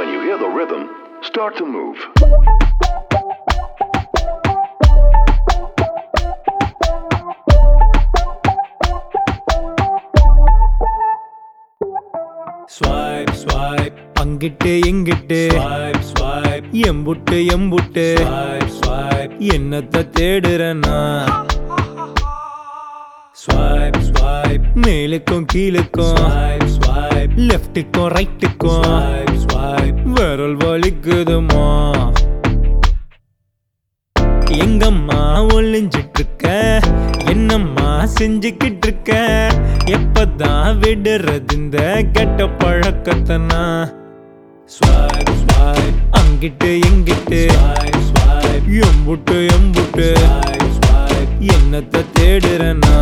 When you hear the rhythm, start to move. Swipe, swipe, அங்கிட்டு இங்கிட்டு swipe, swipe, எம்புட்டு எம்புட்டு swipe, swipe, என்னத்த தேடுறனா swipe, swipe, மேலுக்கும் கீழுக்கும் swipe, swipe, லெஃப்ட்டுக்கும் ரைட்டுக்கும் swipe, swipe, விரல் வலிக்குதுமா எங்கம்மா ஒளிஞ்சிட்டு இருக்க என்னம்மா செஞ்சுக்கிட்டு இருக்க எப்பதான் விடுறது இந்த கெட்ட பழக்கத்தனா ஸ்வைப் ஸ்வைப் அங்கிட்டு எங்கிட்டு ஸ்வைப் ஸ்வைப் எம்புட்டு எம்புட்டு ஸ்வைப் ஸ்வைப் என்னத்த தேடுறனா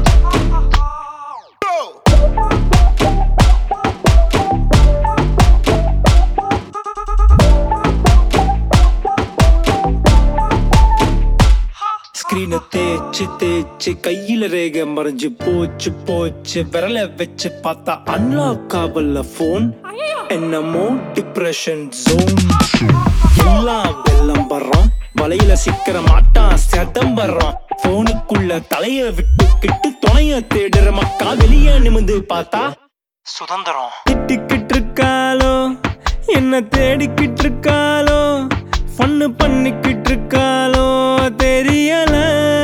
ஸ்கிரீனை தேய்ச்சு தேய்ச்சு கையில ரேக மறைஞ்சு போச்சு போச்சு விரல வச்சு பார்த்தா அன்லாக் ஆகல போன் என்னமோ டிப்ரெஷன் ஜோன் எல்லாம் வெள்ளம் வர்றோம் வலையில சிக்கிற மாட்டான் சட்டம் வர்றோம் போனுக்குள்ள தலைய விட்டுக்கிட்டு துணைய தேடுற மக்கா வெளியே நிமிந்து பார்த்தா சுதந்திரம் திட்டிக்கிட்டு இருக்காளோ என்ன தேடிக்கிட்டு இருக்காளோ ஃபன்னு பண்ணிக்கிட்டு இருக்காளோ தெரியல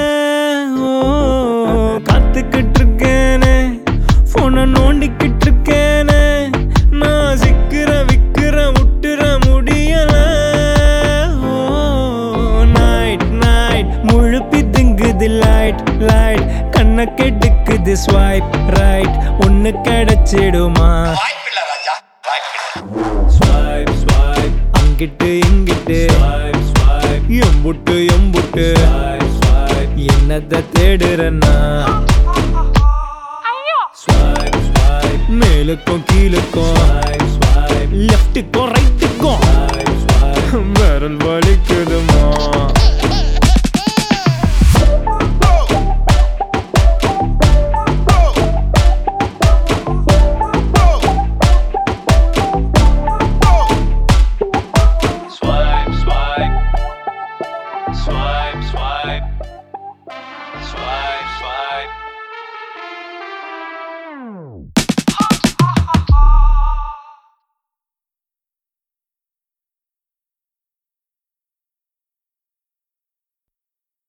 காத்துக்கிட்டு இருக்கேனே போன நோண்டிக்கிட்டு இருக்கேனே நான் சிக்கிற விக்கிற விட்டுற முடியல நைட் நைட் முழுப்பி திங்குது லைட் லைட் கண்ணை கெடுக்குது ஸ்வைப் ரைட் ஒன்னு கிடைச்சிடுமா ஸ்வைப் ஸ்வைப் அங்கிட்டு இங்கிட்டு ஸ்வைப் ஸ்வைப் எம்புட்டு எம்புட்டு ஸ்வைப் ஸ்வைப் என்னத்த தேடுறனா ஸ்வைப் ஸ்வைப் மேலுக்கும் கீழுக்கும் ஸ்வைப் ஸ்வைப் லெஃப்ட்டுக்கும் ரைட்டுக்கும் ஸ்வைப் ஸ்வைப் விரல் வலிக்குதுமா